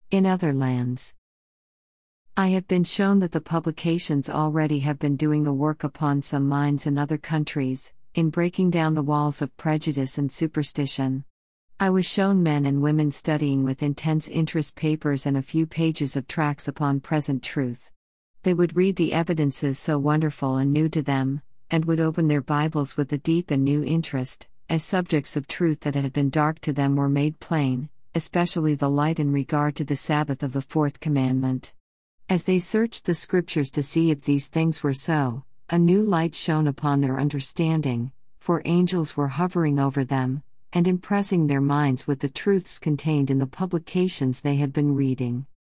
In other lands, I have been shown that the publications already have been doing the work upon some minds in other countries, in breaking down the walls of prejudice and superstition. I was shown men and women studying with intense interest papers and a few pages of tracts upon present truth. They would read the evidences so wonderful and new to them, and would open their Bibles with a deep and new interest, as subjects of truth that had been dark to them were made plain, especially the light in regard to the Sabbath of the fourth commandment. As they searched the Scriptures to see if these things were so, a new light shone upon their understanding, for angels were hovering over them, and impressing their minds with the truths contained in the publications they had been reading.